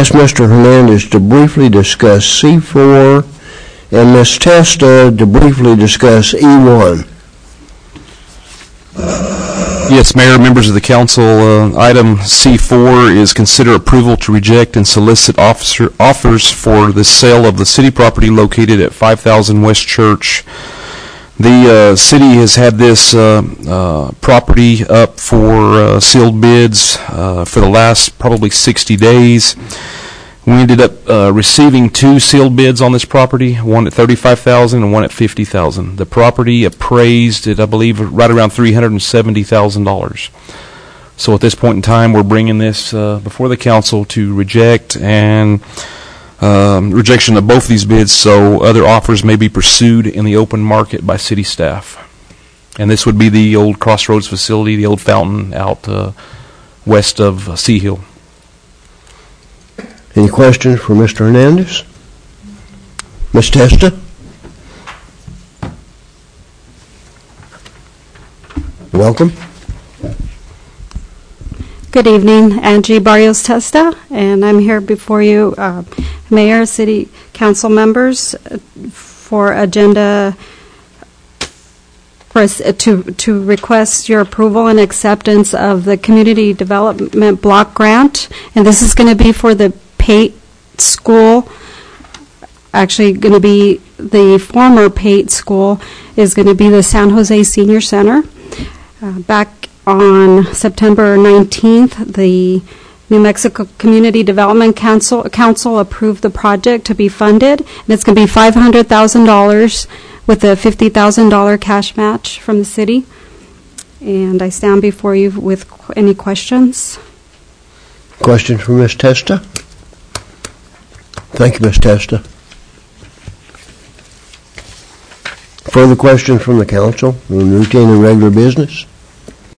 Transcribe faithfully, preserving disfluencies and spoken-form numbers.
ask Mister Hernandez to briefly discuss C four and Miz Testa to briefly discuss E one. Yes, Mayor, members of the council, uh, item C four is consider approval to reject and solicit officer, offers for the sale of the city property located at five thousand West Church. The uh, city has had this uh, uh, property up for uh, sealed bids uh, for the last probably sixty days. We ended up uh, receiving two sealed bids on this property, one at thirty-five thousand dollars and one at fifty thousand dollars. The property appraised at, I believe, right around three hundred seventy thousand dollars. So at this point in time, we're bringing this uh, before the council to reject and um, rejection of both these bids, so other offers may be pursued in the open market by city staff. And this would be the old Crossroads facility, the old fountain out uh, west of uh, Sea Hill. Any questions for Mister Hernandez? Miz Testa? Welcome. Good evening, Angie Barrios Testa, and I'm here before you, uh, Mayor, City Council members, uh, for agenda for us to to request your approval and acceptance of the Community Development Block Grant, and this is going to be for the Pate School. Actually, going to be the former Pate School is going to be the San Jose Senior Center. Uh, back on September nineteenth, the New Mexico Community Development Council, Council approved the project to be funded, and it's going to be five hundred thousand dollars with a fifty thousand dollars cash match from the city. And I stand before you with qu- any questions. Questions for Miz Testa? Thank you, Miz Testa. Further questions from the council on routine and regular business?